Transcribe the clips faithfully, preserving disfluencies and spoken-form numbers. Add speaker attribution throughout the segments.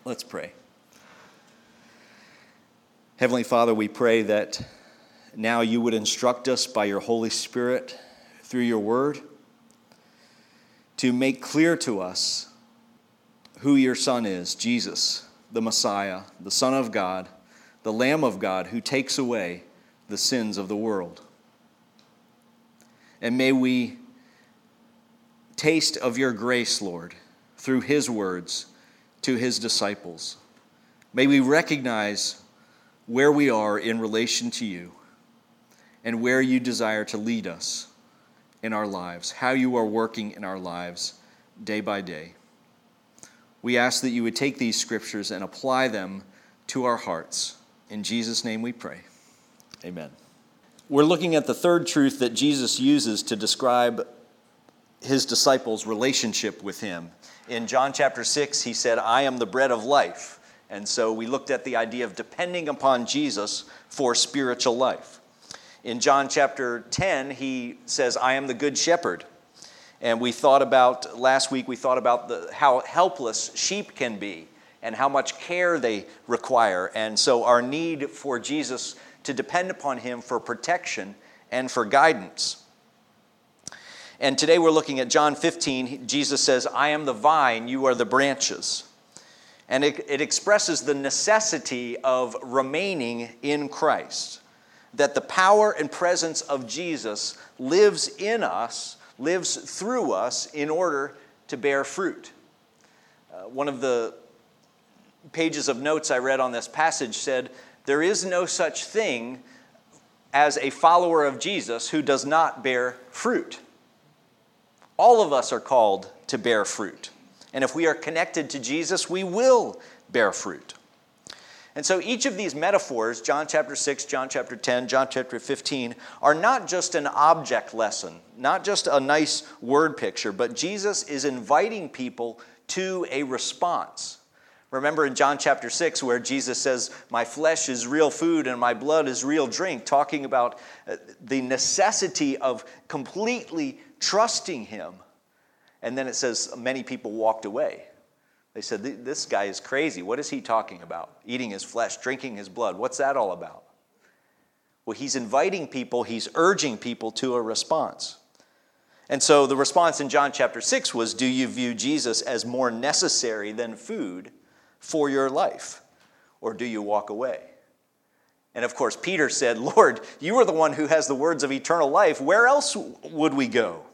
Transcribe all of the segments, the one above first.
Speaker 1: Let's pray. Heavenly Father, we pray that now you would instruct us by your Holy Spirit through your word to make clear to us who your Son is, Jesus, the Messiah, the Son of God, the Lamb of God who takes away the sins of the world. And may we taste of your grace, Lord, through his words to his disciples. May we recognize where we are in relation to you and where you desire to lead us in our lives, how you are working in our lives day by day. We ask that you would take these scriptures and apply them to our hearts. In Jesus' name we pray. Amen. We're looking at the third truth that Jesus uses to describe his disciples' relationship with him. In John chapter six, he said, I am the bread of life. And so we looked at the idea of depending upon Jesus for spiritual life. In John chapter ten, he says, I am the good shepherd. And we thought about, last week, we thought about the, how helpless sheep can be and how much care they require. And so our need for Jesus to depend upon him for protection and for guidance. And today we're looking at John fifteen. Jesus says, I am the vine, you are the branches. And it, it expresses the necessity of remaining in Christ. That the power and presence of Jesus lives in us, lives through us in order to bear fruit. Uh, one of the pages of notes I read on this passage said, there is no such thing as a follower of Jesus who does not bear fruit. All of us are called to bear fruit. And if we are connected to Jesus, we will bear fruit. And so each of these metaphors, John chapter six, John chapter ten, John chapter fifteen, are not just an object lesson, not just a nice word picture, but Jesus is inviting people to a response. Remember in John chapter six where Jesus says, my flesh is real food and my blood is real drink, talking about the necessity of completely trusting him. And then it says many people walked away. They said, this guy is crazy. What is he talking about? Eating his flesh, drinking his blood. What's that all about? Well, he's inviting people, he's urging people to a response. And so the response in John chapter six was, do you view Jesus as more necessary than food for your life? Or do you walk away? And of course, Peter said, Lord, you are the one who has the words of eternal life. Where else would we go?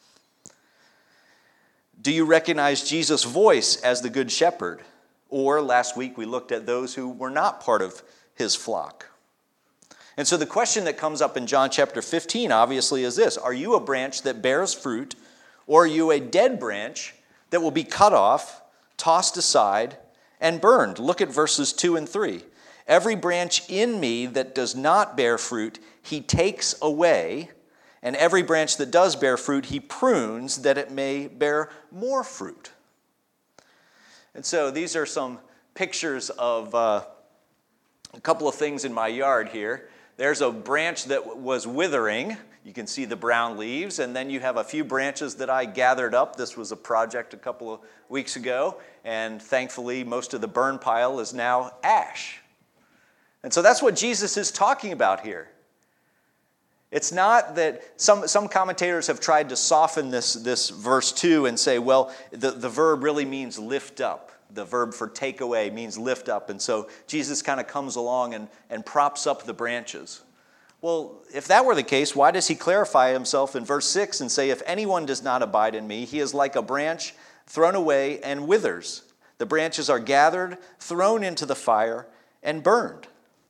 Speaker 1: Do you recognize Jesus' voice as the good shepherd? Or last week we looked at those who were not part of his flock. And so the question that comes up in John chapter fifteen obviously is this: are you a branch that bears fruit, or are you a dead branch that will be cut off, tossed aside, and burned? Look at verses two and three. Every branch in me that does not bear fruit, he takes away. And every branch that does bear fruit, he prunes that it may bear more fruit. And so these are some pictures of uh, a couple of things in my yard here. There's a branch that was withering. You can see the brown leaves. And then you have a few branches that I gathered up. This was a project a couple of weeks ago. And thankfully, most of the burn pile is now ash. And so that's what Jesus is talking about here. It's not that some, some commentators have tried to soften this, this verse two and say, well, the, the verb really means lift up. The verb for take away means lift up. And so Jesus kind of comes along and, and props up the branches. Well, if that were the case, why does he clarify himself in verse six and say, if anyone does not abide in me, he is like a branch thrown away and withers. The branches are gathered, thrown into the fire, and burned.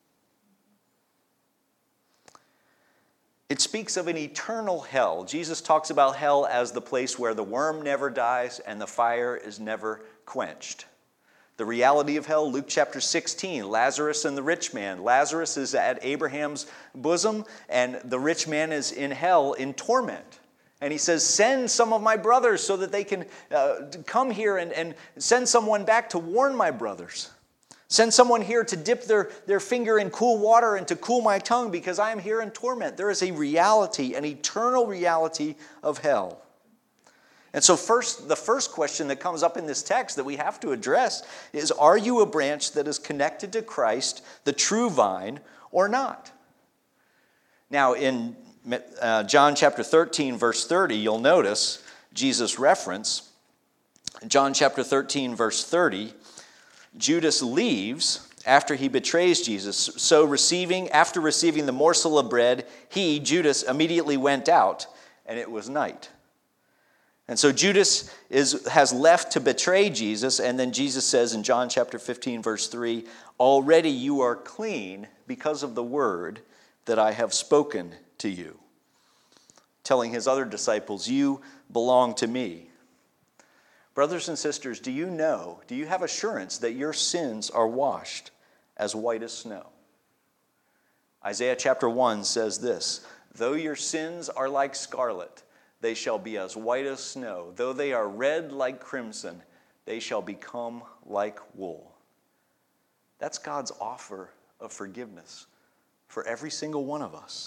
Speaker 1: It speaks of an eternal hell. Jesus talks about hell as the place where the worm never dies and the fire is never quenched. The reality of hell, Luke chapter sixteen, Lazarus and the rich man. Lazarus is at Abraham's bosom, and the rich man is in hell in torment. And he says, send some of my brothers so that they can uh, come here and, and send someone back to warn my brothers. Send someone here to dip their, their finger in cool water and to cool my tongue because I am here in torment. There is a reality, an eternal reality of hell. And so first, the first question that comes up in this text that we have to address is, are you a branch that is connected to Christ, the true vine, or not? Now, in uh, John chapter thirteen, verse thirty, you'll notice Jesus' reference. John chapter thirteen, verse thirty, Judas leaves after he betrays Jesus. So receiving, after receiving the morsel of bread, he, Judas, immediately went out, and it was night. And so Judas is, has left to betray Jesus, and then Jesus says in John chapter fifteen, verse three, already you are clean because of the word that I have spoken to you. Telling his other disciples, you belong to me. Brothers and sisters, do you know, do you have assurance that your sins are washed as white as snow? Isaiah chapter one says this, though your sins are like scarlet, they shall be as white as snow. Though they are red like crimson, they shall become like wool. That's God's offer of forgiveness for every single one of us.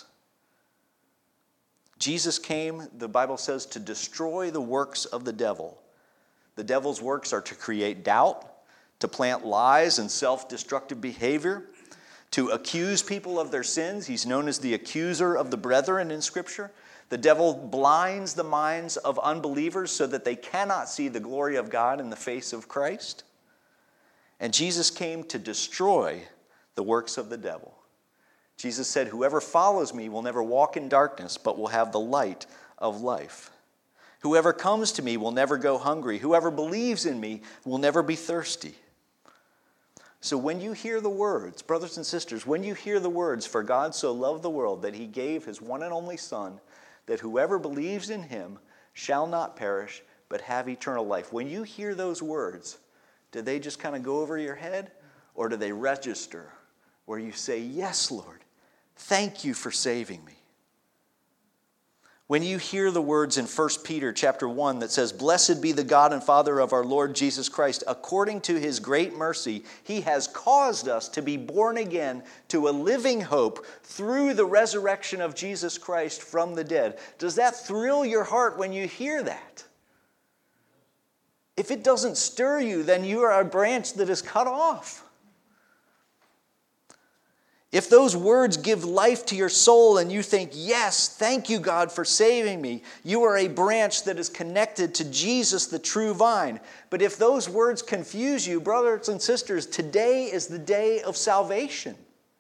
Speaker 1: Jesus came, the Bible says, to destroy the works of the devil. The devil's works are to create doubt, to plant lies and self-destructive behavior, to accuse people of their sins. He's known as the accuser of the brethren in Scripture. The devil blinds the minds of unbelievers so that they cannot see the glory of God in the face of Christ. And Jesus came to destroy the works of the devil. Jesus said, whoever follows me will never walk in darkness, but will have the light of life. Whoever comes to me will never go hungry. Whoever believes in me will never be thirsty. So when you hear the words, brothers and sisters, when you hear the words, for God so loved the world that he gave his one and only Son, that whoever believes in him shall not perish, but have eternal life. When you hear those words, do they just kind of go over your head? Or do they register where you say, yes, Lord, thank you for saving me? When you hear the words in First Peter chapter one that says, blessed be the God and Father of our Lord Jesus Christ, according to his great mercy, he has caused us to be born again to a living hope through the resurrection of Jesus Christ from the dead. Does that thrill your heart when you hear that? If it doesn't stir you, then you are a branch that is cut off. If those words give life to your soul and you think, yes, thank you, God, for saving me, you are a branch that is connected to Jesus, the true vine. But if those words confuse you, brothers and sisters, today is the day of salvation.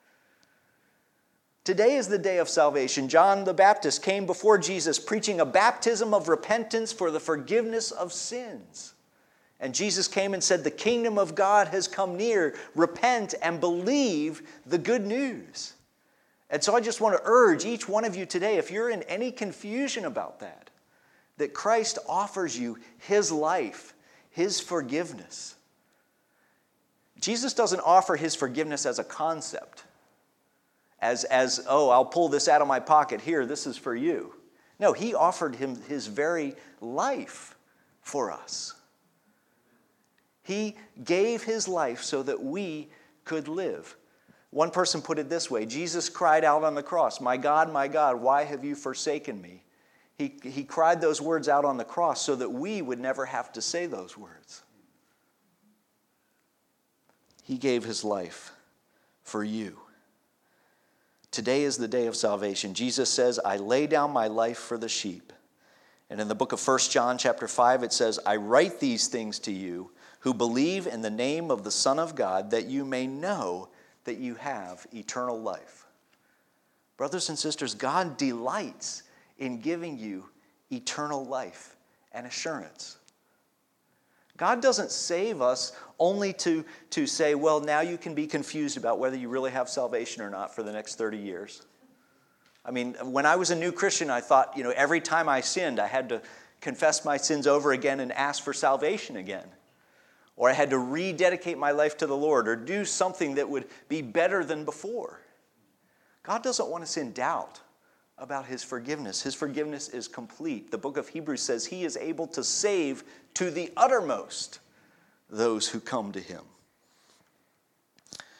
Speaker 1: Today is the day of salvation. John the Baptist came before Jesus preaching a baptism of repentance for the forgiveness of sins. And Jesus came and said, the kingdom of God has come near. Repent and believe the good news. And so I just want to urge each one of you today, if you're in any confusion about that, that Christ offers you his life, his forgiveness. Jesus doesn't offer his forgiveness as a concept, as, as oh, I'll pull this out of my pocket. Here, this is for you. No, he offered him his very life for us. He gave his life so that we could live. One person put it this way, Jesus cried out on the cross, my God, my God, why have you forsaken me? He, he cried those words out on the cross so that we would never have to say those words. He gave his life for you. Today is the day of salvation. Jesus says, I lay down my life for the sheep. And in the book of First John chapter five, it says, I write these things to you who believe in the name of the Son of God, that you may know that you have eternal life. Brothers and sisters, God delights in giving you eternal life and assurance. God doesn't save us only to, to say, well, now you can be confused about whether you really have salvation or not for the next thirty years. I mean, when I was a new Christian, I thought, you know, every time I sinned, I had to confess my sins over again and ask for salvation again. Or I had to rededicate my life to the Lord, or do something that would be better than before. God doesn't want us in doubt about his forgiveness. His forgiveness is complete. The book of Hebrews says he is able to save to the uttermost those who come to him.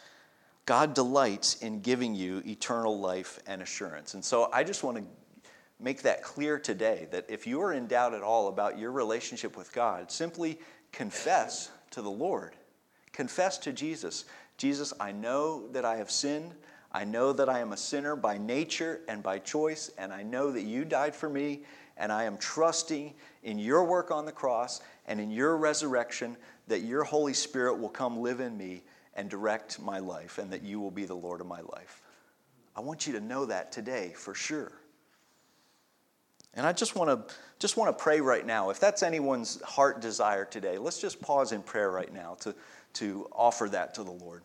Speaker 1: God delights in giving you eternal life and assurance. And so I just want to make that clear today, that if you are in doubt at all about your relationship with God, simply confess to the Lord. Confess to Jesus. Jesus, I know that I have sinned. I know that I am a sinner by nature and by choice, and I know that you died for me, and I am trusting in your work on the cross and in your resurrection that your Holy Spirit will come live in me and direct my life, and that you will be the Lord of my life. I want you to know that today for sure. And I just want to just want to pray right now. If that's anyone's heart desire today, let's just pause in prayer right now to, to offer that to the Lord.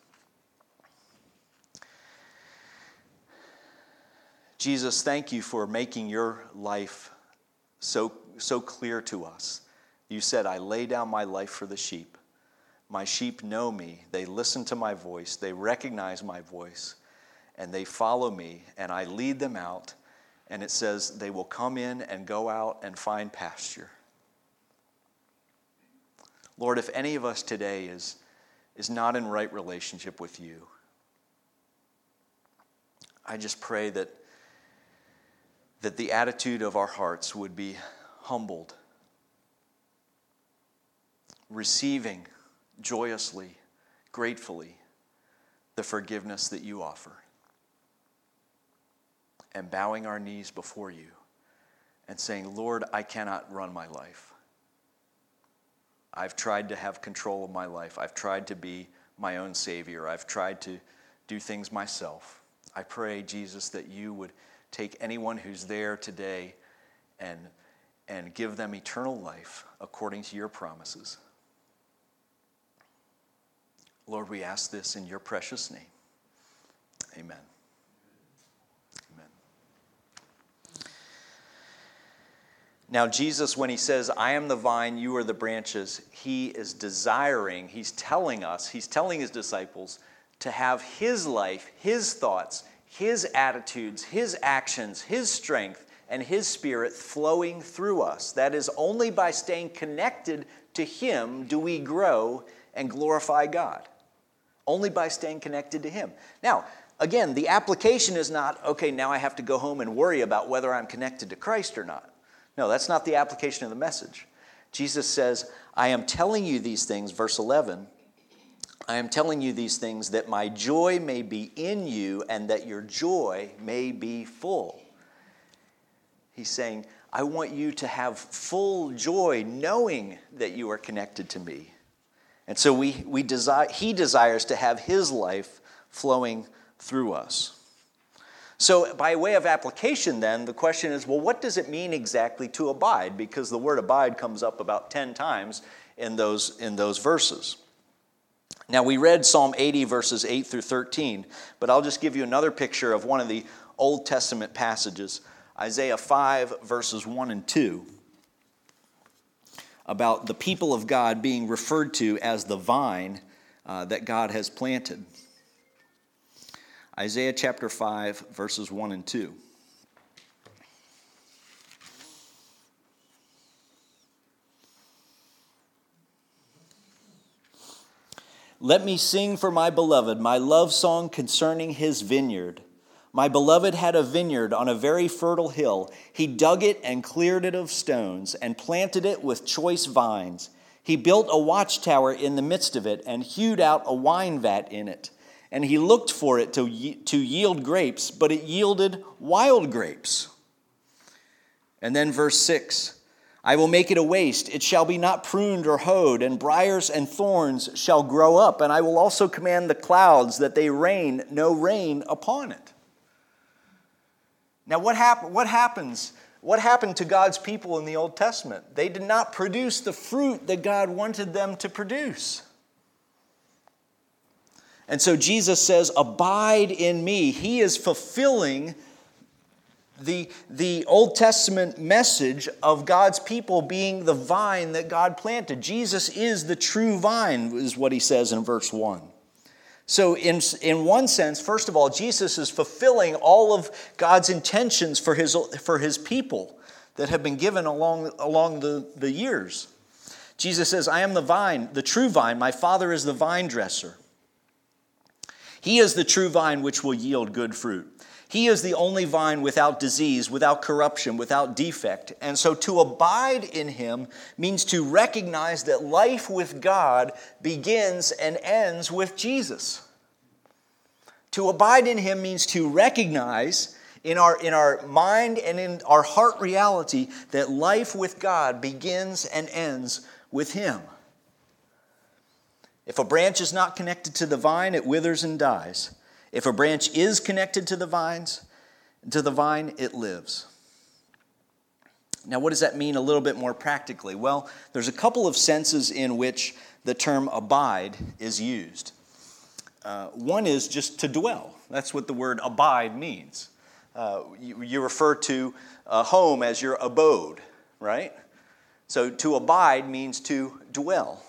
Speaker 1: Jesus, thank you for making your life so, so clear to us. You said, I lay down my life for the sheep. My sheep know me. They listen to my voice. They recognize my voice. And they follow me. And I lead them out. And it says they will come in and go out and find pasture. Lord, if any of us today is, is not in right relationship with you, I just pray that, that the attitude of our hearts would be humbled, receiving joyously, gratefully, the forgiveness that you offer, and bowing our knees before you and saying, Lord, I cannot run my life. I've tried to have control of my life. I've tried to be my own savior. I've tried to do things myself. I pray, Jesus, that you would take anyone who's there today and, and give them eternal life according to your promises. Lord, we ask this in your precious name. Amen. Now, Jesus, when he says, I am the vine, you are the branches, he is desiring, he's telling us, he's telling his disciples to have his life, his thoughts, his attitudes, his actions, his strength, and his spirit flowing through us. That is, only by staying connected to him do we grow and glorify God. Only by staying connected to him. Now, again, the application is not, okay, now I have to go home and worry about whether I'm connected to Christ or not. No, that's not the application of the message. Jesus says, I am telling you these things, verse eleven, I am telling you these things that my joy may be in you and that your joy may be full. He's saying, I want you to have full joy knowing that you are connected to me. And so we, we desire, he desires to have his life flowing through us. So by way of application then, the question is, well, what does it mean exactly to abide? Because the word abide comes up about ten times in those, in those verses. Now, we read Psalm eighty, verses eight through thirteen, but I'll just give you another picture of one of the Old Testament passages, Isaiah five, verses one and two, about the people of God being referred to as the vine uh, that God has planted. Isaiah chapter five, verses one and two. Let me sing for my beloved, my love song concerning his vineyard. My beloved had a vineyard on a very fertile hill. He dug it and cleared it of stones and planted it with choice vines. He built a watchtower in the midst of it and hewed out a wine vat in it. And he looked for it to, to yield grapes, but it yielded wild grapes. And then verse six, I will make it a waste. It shall be not pruned or hoed, and briars and thorns shall grow up. And I will also command the clouds that they rain no rain upon it. Now what, hap- what happens? What happened to God's people in the Old Testament? They did not produce the fruit that God wanted them to produce. And so Jesus says, abide in me. He is fulfilling the, the Old Testament message of God's people being the vine that God planted. Jesus is the true vine, is what he says in verse one. So in, in one sense, first of all, Jesus is fulfilling all of God's intentions for his, for his people that have been given along, along the, the years. Jesus says, I am the vine, the true vine. My Father is the vine dresser. He is the true vine which will yield good fruit. He is the only vine without disease, without corruption, without defect. And so to abide in him means to recognize that life with God begins and ends with Jesus. To abide in him means to recognize in our, in our mind and in our heart reality that life with God begins and ends with him. If a branch is not connected to the vine, it withers and dies. If a branch is connected to the vines, to the vine, it lives. Now, what does that mean a little bit more practically? Well, there's a couple of senses in which the term abide is used. Uh, one is just to dwell. That's what the word abide means. Uh, you, you refer to a home as your abode, right? So to abide means to dwell.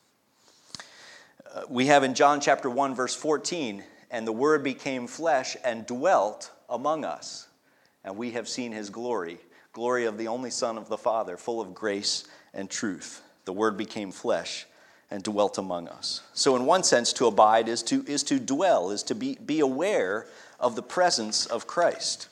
Speaker 1: Uh, we have in John chapter one, verse fourteen, and the Word became flesh and dwelt among us. And we have seen his glory, glory of the only Son of the Father, full of grace and truth. The Word became flesh and dwelt among us. So in one sense, to abide is to, is to dwell, is to be, be aware of the presence of Christ.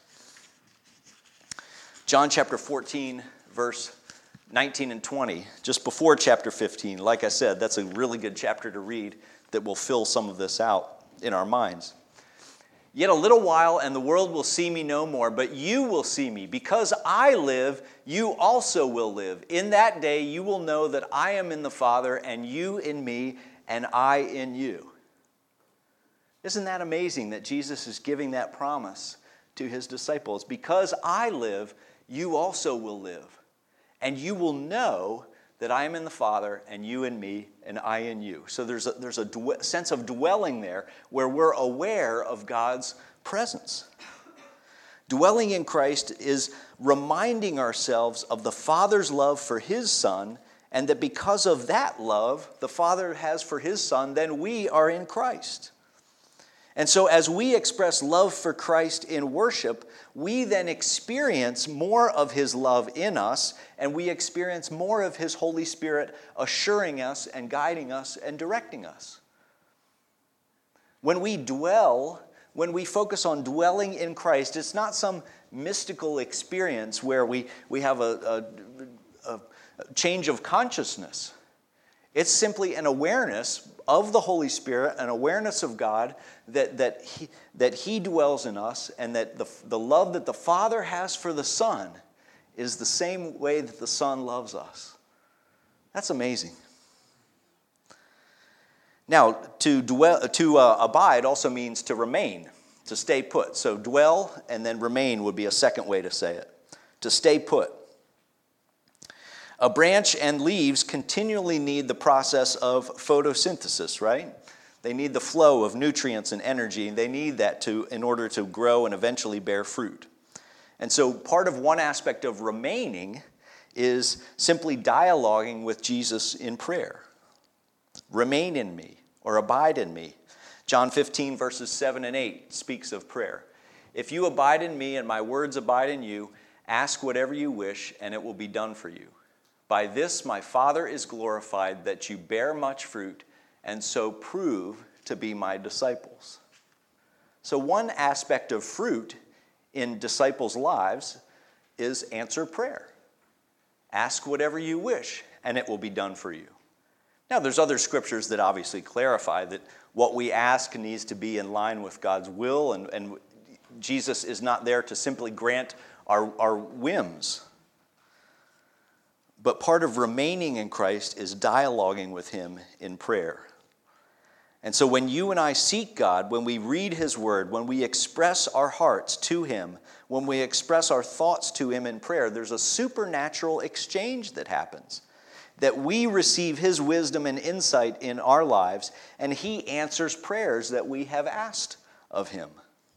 Speaker 1: John chapter fourteen, verse nineteen and twenty, just before chapter fifteen. Like I said, that's a really good chapter to read that will fill some of this out in our minds. Yet a little while, and the world will see me no more, but you will see me. Because I live, you also will live. In that day you will know that I am in the Father, and you in me, and I in you. Isn't that amazing that Jesus is giving that promise to his disciples? Because I live, you also will live. And you will know that I am in the Father, and you in me, and I in you. So there's a, there's a dwe- sense of dwelling there where we're aware of God's presence. Dwelling in Christ is reminding ourselves of the Father's love for his Son, and that because of that love the Father has for his Son, then we are in Christ. And so as we express love for Christ in worship, we then experience more of his love in us, and we experience more of his Holy Spirit assuring us and guiding us and directing us. When we dwell, when we focus on dwelling in Christ, it's not some mystical experience where we, we have a, a, a change of consciousness. It's simply an awareness of the Holy Spirit, an awareness of God, that, that, he, that he dwells in us, and that the, the love that the Father has for the Son is the same way that the Son loves us. That's amazing. Now, to dwell, to uh, abide also means to remain, to stay put. So dwell and then remain would be a second way to say it. To stay put. A branch and leaves continually need the process of photosynthesis, right? They need the flow of nutrients and energy. They need that to, in order to grow and eventually bear fruit. And so part of one aspect of remaining is simply dialoguing with Jesus in prayer. Remain in me, or abide in me. John fifteen, verses seven and eight speaks of prayer. If you abide in me and my words abide in you, ask whatever you wish and it will be done for you. By this my Father is glorified, that you bear much fruit, and so prove to be my disciples. So one aspect of fruit in disciples' lives is answer prayer. Ask whatever you wish, and it will be done for you. Now, there's other scriptures that obviously clarify that what we ask needs to be in line with God's will, and, and Jesus is not there to simply grant our, our whims. But part of remaining in Christ is dialoguing with him in prayer. And so when you and I seek God, when we read his word, when we express our hearts to him, when we express our thoughts to him in prayer, there's a supernatural exchange that happens. That we receive his wisdom and insight in our lives, and he answers prayers that we have asked of him.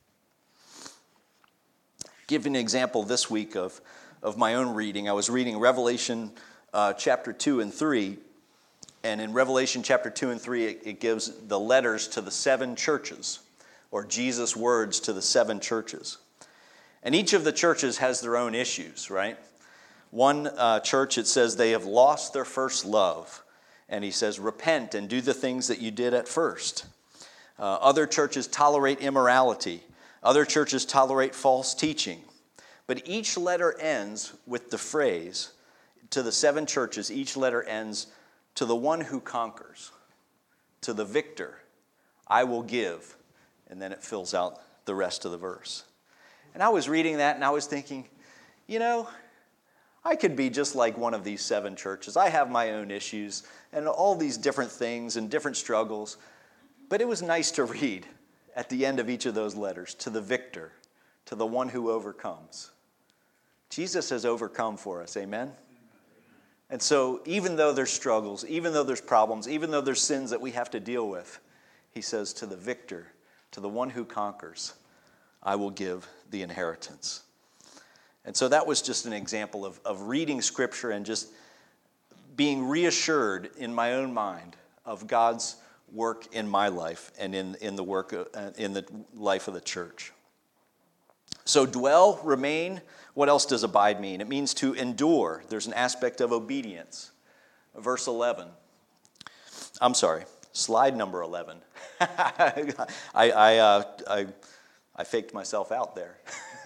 Speaker 1: Give an example this week of of my own reading. I was reading Revelation uh, chapter two and three, and in Revelation chapter two and three, it, it gives the letters to the seven churches, or Jesus' words to the seven churches. And each of the churches has their own issues, right? One uh, church, it says they have lost their first love, and he says, repent and do the things that you did at first. Uh, other churches tolerate immorality. Other churches tolerate false teaching. But each letter ends with the phrase, to the seven churches, each letter ends, to the one who conquers, to the victor, I will give. And then it fills out the rest of the verse. And I was reading that and I was thinking, you know, I could be just like one of these seven churches. I have my own issues and all these different things and different struggles. But it was nice to read at the end of each of those letters, to the victor, to the one who overcomes. Jesus has overcome for us, amen? And so even though there's struggles, even though there's problems, even though there's sins that we have to deal with, he says, to the victor, to the one who conquers, I will give the inheritance. And so that was just an example of, of reading Scripture and just being reassured in my own mind of God's work in my life and in, in the work of, uh, in the life of the church. So dwell, remain. What else does abide mean? It means to endure. There's an aspect of obedience. Verse eleven. I'm sorry, slide number eleven. I, I, uh, I, I faked myself out there.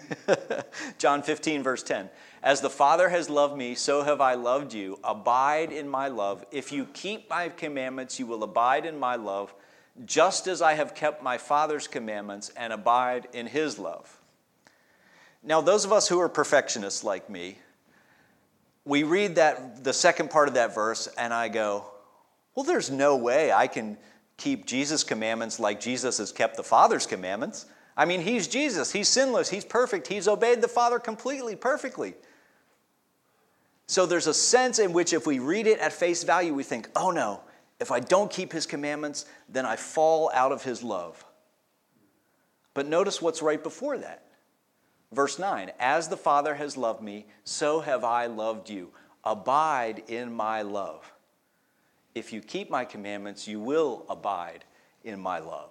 Speaker 1: John fifteen, verse ten. As the Father has loved me, so have I loved you. Abide in my love. If you keep my commandments, you will abide in my love, just as I have kept my Father's commandments and abide in his love. Now, those of us who are perfectionists like me, we read that the second part of that verse, and I go, well, there's no way I can keep Jesus' commandments like Jesus has kept the Father's commandments. I mean, he's Jesus. He's sinless. He's perfect. He's obeyed the Father completely, perfectly. So there's a sense in which if we read it at face value, we think, oh no, if I don't keep his commandments, then I fall out of his love. But notice what's right before that. Verse nine, as the Father has loved me, so have I loved you. Abide in my love. If you keep my commandments, you will abide in my love.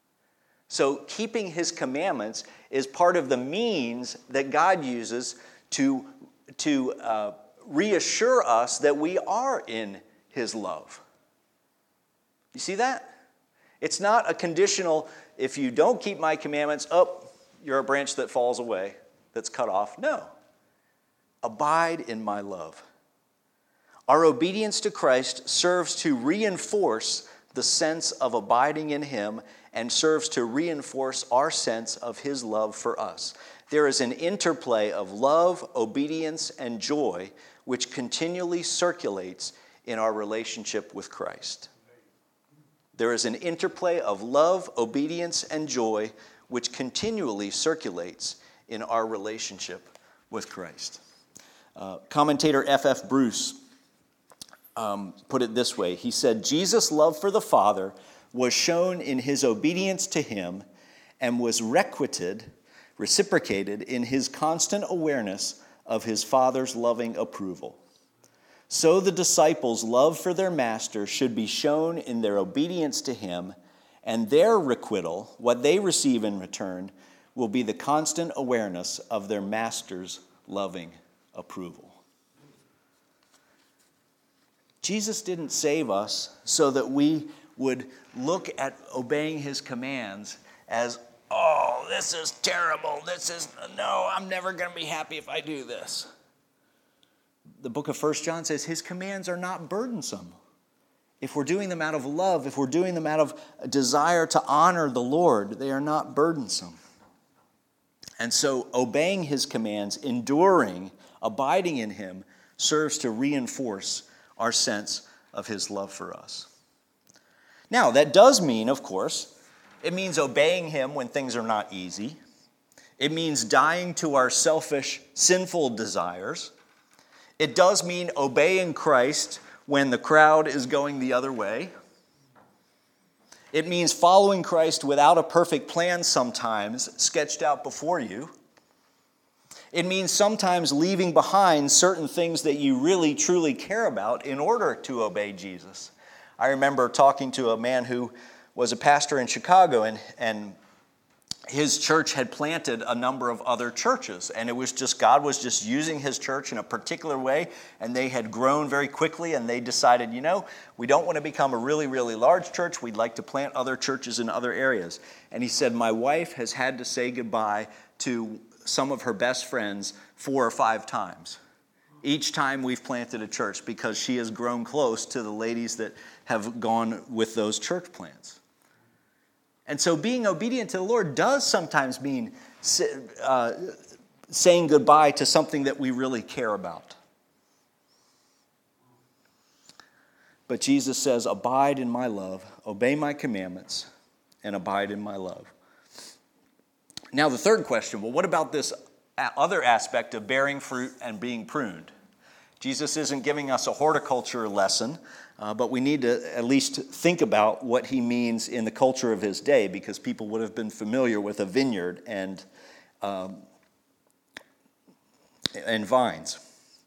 Speaker 1: So keeping his commandments is part of the means that God uses to, to uh, reassure us that we are in his love. You see that? It's not a conditional, if you don't keep my commandments, oh, you're a branch that falls away, that's cut off. No. Abide in my love. Our obedience to Christ serves to reinforce the sense of abiding in him and serves to reinforce our sense of his love for us. There is an interplay of love, obedience, and joy which continually circulates in our relationship with Christ. There is an interplay of love, obedience, and joy which continually circulates in our relationship with Christ. Uh, commentator F F Bruce um, put it this way. He said, Jesus' love for the Father was shown in his obedience to him and was requited, reciprocated in his constant awareness of his Father's loving approval. So the disciples' love for their master should be shown in their obedience to him, and their requital, what they receive in return, will be the constant awareness of their master's loving approval. Jesus didn't save us so that we would look at obeying his commands as, oh, this is terrible. This is, no, I'm never going to be happy if I do this. The book of First John says his commands are not burdensome. If we're doing them out of love, if we're doing them out of a desire to honor the Lord, they are not burdensome. And so obeying his commands, enduring, abiding in him, serves to reinforce our sense of his love for us. Now, that does mean, of course, it means obeying him when things are not easy. It means dying to our selfish, sinful desires. It does mean obeying Christ when the crowd is going the other way. It means following Christ without a perfect plan sometimes sketched out before you. It means sometimes leaving behind certain things that you really, truly care about in order to obey Jesus. I remember talking to a man who was a pastor in Chicago, and, and, his church had planted a number of other churches, and it was just, God was just using his church in a particular way, and they had grown very quickly, and they decided, you know, we don't want to become a really, really large church. We'd like to plant other churches in other areas. And he said, my wife has had to say goodbye to some of her best friends four or five times. Each time we've planted a church, because she has grown close to the ladies that have gone with those church plants. And so being obedient to the Lord does sometimes mean uh, saying goodbye to something that we really care about. But Jesus says, abide in my love, obey my commandments, and abide in my love. Now the third question, well, what about this other aspect of bearing fruit and being pruned? Jesus isn't giving us a horticulture lesson, uh, but we need to at least think about what he means in the culture of his day, because people would have been familiar with a vineyard and, um, and vines.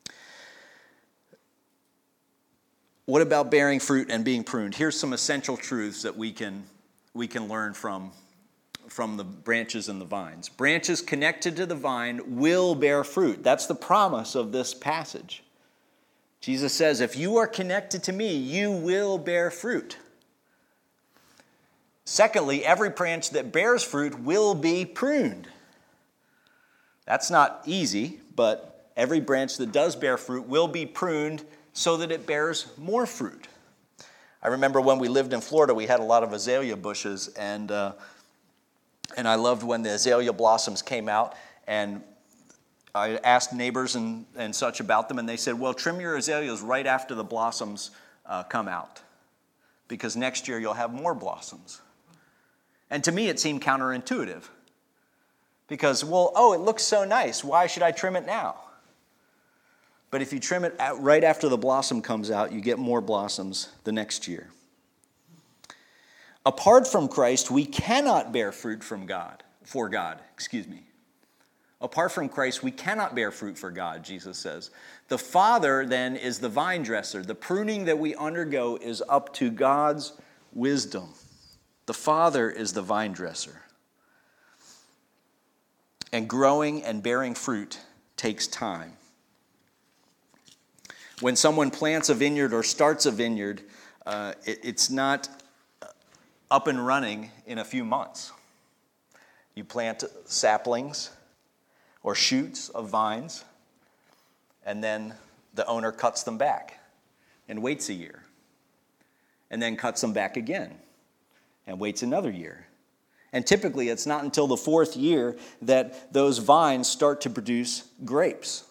Speaker 1: What about bearing fruit and being pruned? Here's some essential truths that we can, we can learn from, from the branches and the vines. Branches connected to the vine will bear fruit. That's the promise of this passage. Jesus says, if you are connected to me, you will bear fruit. Secondly, every branch that bears fruit will be pruned. That's not easy, but every branch that does bear fruit will be pruned so that it bears more fruit. I remember when we lived in Florida, we had a lot of azalea bushes, and uh, and I loved when the azalea blossoms came out, and I asked neighbors and, and such about them, and they said, well, trim your azaleas right after the blossoms uh, come out, because next year you'll have more blossoms. And to me, it seemed counterintuitive, because, well, oh, it looks so nice. Why should I trim it now? But if you trim it out right after the blossom comes out, you get more blossoms the next year. Apart from Christ, we cannot bear fruit from God, for God, excuse me. Apart from Christ, we cannot bear fruit for God, Jesus says. The Father, then, is the vine dresser. The pruning that we undergo is up to God's wisdom. The Father is the vine dresser. And growing and bearing fruit takes time. When someone plants a vineyard or starts a vineyard, uh, it, it's not up and running in a few months. You plant saplings or shoots of vines, and then the owner cuts them back and waits a year, and then cuts them back again and waits another year. And typically it's not until the fourth year that those vines start to produce grapes.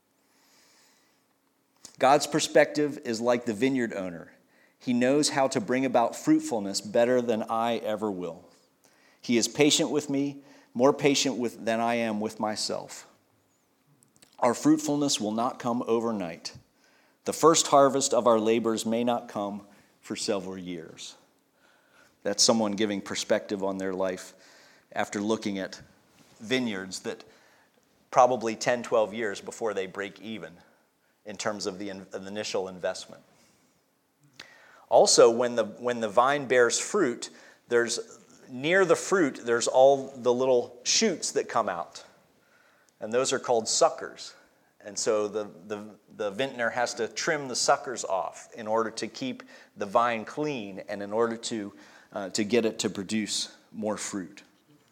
Speaker 1: God's perspective is like the vineyard owner. He knows how to bring about fruitfulness better than I ever will. He is patient with me, more patient with than I am with myself. Our fruitfulness will not come overnight. The first harvest of our labors may not come for several years. That's someone giving perspective on their life after looking at vineyards that probably ten, twelve years before they break even in terms of the, in, the initial investment. Also, when the, when the vine bears fruit, there's near the fruit, there's all the little shoots that come out. And those are called suckers. And so the, the, the vintner has to trim the suckers off in order to keep the vine clean and in order to, uh, to get it to produce more fruit.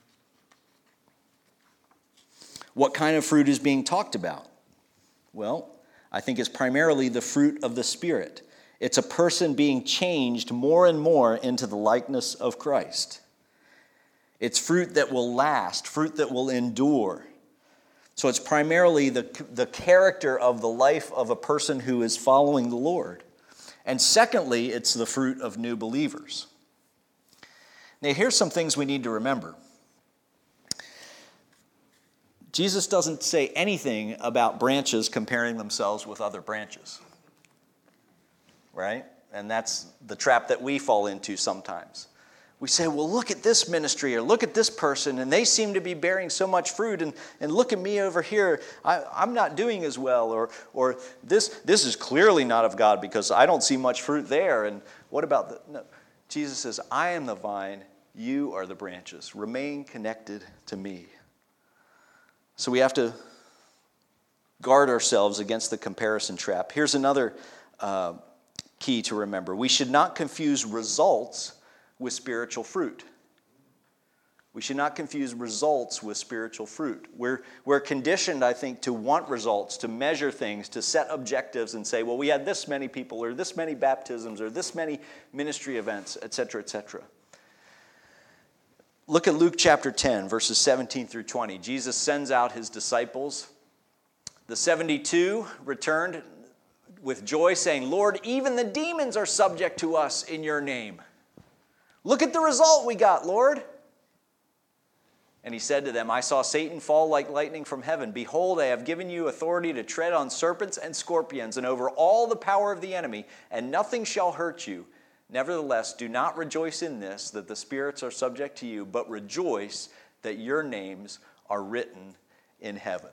Speaker 1: What kind of fruit is being talked about? Well, I think it's primarily the fruit of the Spirit. It's a person being changed more and more into the likeness of Christ. It's fruit that will last, fruit that will endure. So it's primarily the, the character of the life of a person who is following the Lord. And secondly, it's the fruit of new believers. Now, here's some things we need to remember. Jesus doesn't say anything about branches comparing themselves with other branches. Right? And that's the trap that we fall into sometimes. We say, well, look at this ministry or look at this person, and they seem to be bearing so much fruit, and, and look at me over here. I, I'm not doing as well, or or this this is clearly not of God because I don't see much fruit there. And what about the... No. Jesus says, I am the vine, You are the branches. Remain connected to me. So we have to guard ourselves against the comparison trap. Here's another uh, key to remember. We should not confuse results with spiritual fruit. We should not confuse results with spiritual fruit. We're, we're conditioned, I think, to want results, to measure things, to set objectives and say, well, we had this many people, or this many baptisms, or this many ministry events, et cetera, et cetera. Look at Luke chapter ten, verses seventeen through twenty. Jesus sends out his disciples. The seventy-two returned with joy, saying, Lord, even the demons are subject to us in your name. Look at the result we got, Lord. And he said to them, I saw Satan fall like lightning from heaven. Behold, I have given you authority to tread on serpents and scorpions and over all the power of the enemy, and nothing shall hurt you. Nevertheless, do not rejoice in this, that the spirits are subject to you, but rejoice that your names are written in heaven.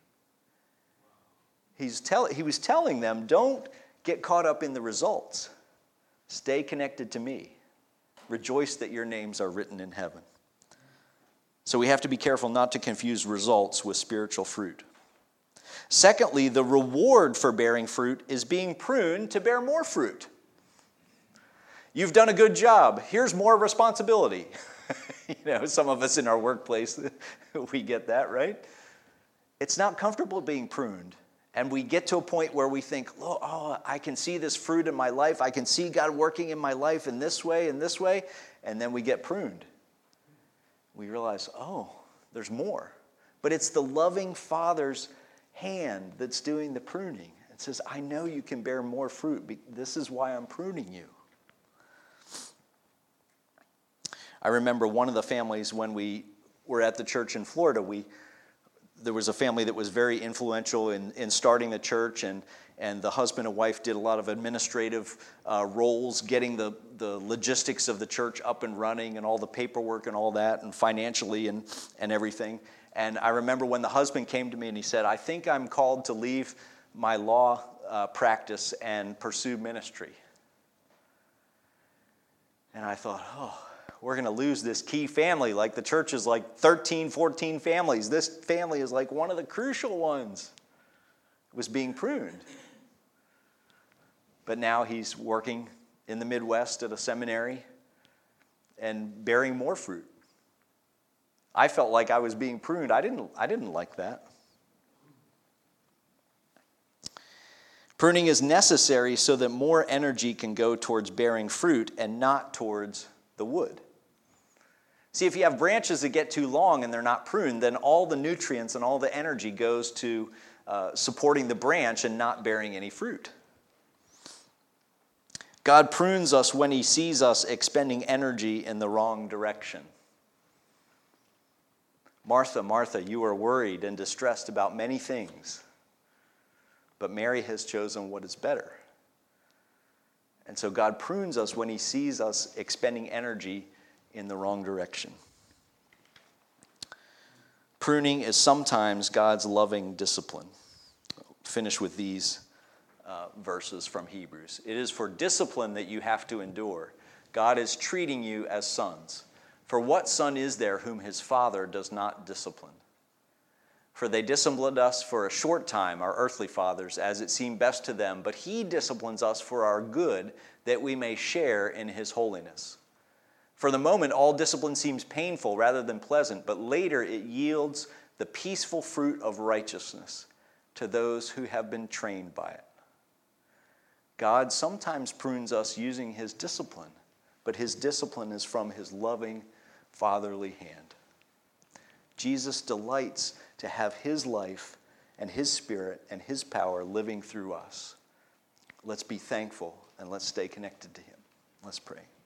Speaker 1: He's tell, he was telling them, don't get caught up in the results. Stay connected to me. Rejoice that your names are written in heaven. So we have to be careful not to confuse results with spiritual fruit. Secondly, the reward for bearing fruit is being pruned to bear more fruit. You've done a good job. Here's more responsibility. You know, some of us in our workplace, we get that, right? It's not comfortable being pruned. And we get to a point where we think, oh, oh, I can see this fruit in my life. I can see God working in my life in this way and this way. And then we get pruned. We realize, oh, there's more. But it's the loving Father's hand that's doing the pruning. It says, I know you can bear more fruit. This is why I'm pruning you. I remember one of the families when we were at the church in Florida, we there was a family that was very influential in, in starting the church, and, and the husband and wife did a lot of administrative uh, roles, getting the, the logistics of the church up and running and all the paperwork and all that, and financially and, and everything. And I remember when the husband came to me and he said, I think I'm called to leave my law uh, practice and pursue ministry. And I thought, oh, we're going to lose this key family. Like the church is like thirteen, fourteen families. This family is like one of the crucial ones. It was being pruned. But now he's working in the Midwest at a seminary and bearing more fruit. I felt like I was being pruned. I didn't, I didn't like that. Pruning is necessary so that more energy can go towards bearing fruit and not towards the wood. See, if you have branches that get too long and they're not pruned, then all the nutrients and all the energy goes to uh, supporting the branch and not bearing any fruit. God prunes us when he sees us expending energy in the wrong direction. Martha, Martha, you are worried and distressed about many things, but Mary has chosen what is better. And so God prunes us when he sees us expending energy in the wrong direction. Pruning is sometimes God's loving discipline. I'll finish with these uh, verses from Hebrews. It is for discipline that you have to endure. God is treating you as sons. For what son is there whom his father does not discipline? For they disciplined us for a short time, our earthly fathers, as it seemed best to them, but he disciplines us for our good, that we may share in his holiness. For the moment, all discipline seems painful rather than pleasant, but later it yields the peaceful fruit of righteousness to those who have been trained by it. God sometimes prunes us using his discipline, but his discipline is from his loving, fatherly hand. Jesus delights to have his life and his spirit and his power living through us. Let's be thankful and let's stay connected to him. Let's pray.